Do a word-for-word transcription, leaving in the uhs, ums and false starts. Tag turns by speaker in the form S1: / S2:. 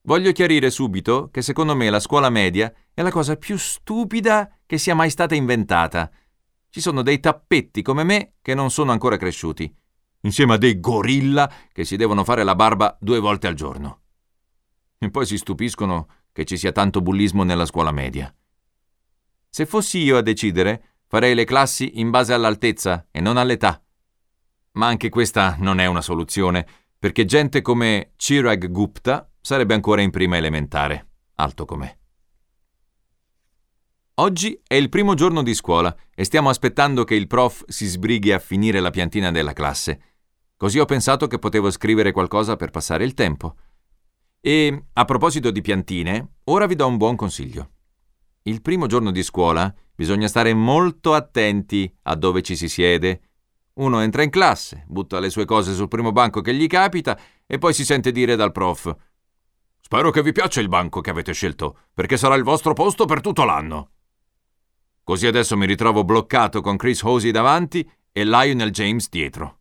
S1: Voglio chiarire subito che secondo me la scuola media è la cosa più stupida che sia mai stata inventata. Ci sono dei tappetti come me che non sono ancora cresciuti, insieme a dei gorilla che si devono fare la barba due volte al giorno. E poi si stupiscono che ci sia tanto bullismo nella scuola media. Se fossi io a decidere, farei le classi in base all'altezza e non all'età. Ma anche questa non è una soluzione, perché gente come Chirag Gupta sarebbe ancora in prima elementare, alto com'è. Oggi è il primo giorno di scuola e stiamo aspettando che il prof si sbrighi a finire la piantina della classe. Così ho pensato che potevo scrivere qualcosa per passare il tempo. E, a proposito di piantine, ora vi do un buon consiglio. Il primo giorno di scuola bisogna stare molto attenti a dove ci si siede. Uno entra in classe, butta le sue cose sul primo banco che gli capita e poi si sente dire dal prof: «Spero che vi piaccia il banco che avete scelto, perché sarà il vostro posto per tutto l'anno». Così adesso mi ritrovo bloccato con Chris Hosey davanti e Lionel James dietro.